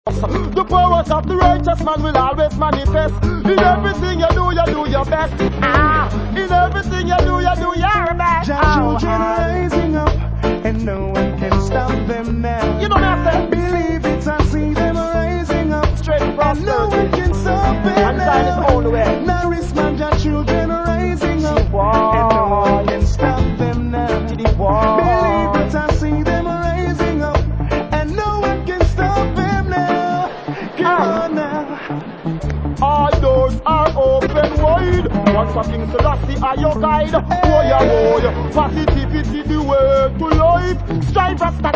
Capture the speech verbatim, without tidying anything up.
The powers of the righteous man will always manifest. In everything you do, you do your best. Ah, in everything you do, you do your best. Jah children rising up, and no one can stop them now. You know what I said? Believe it, I see them rising up, Straight and from no one can stop them and time is now. all the way. Now is my Jah children rising up, Boy. and no one can stop them now. Boy. Believe it, I see them rising up, and no one can stop them now. Come Ah. on now. All doors are open wide. Once a King Selassie are your guide. Oh yeah, oh yeah. Positivity the way to life. Strive Rasta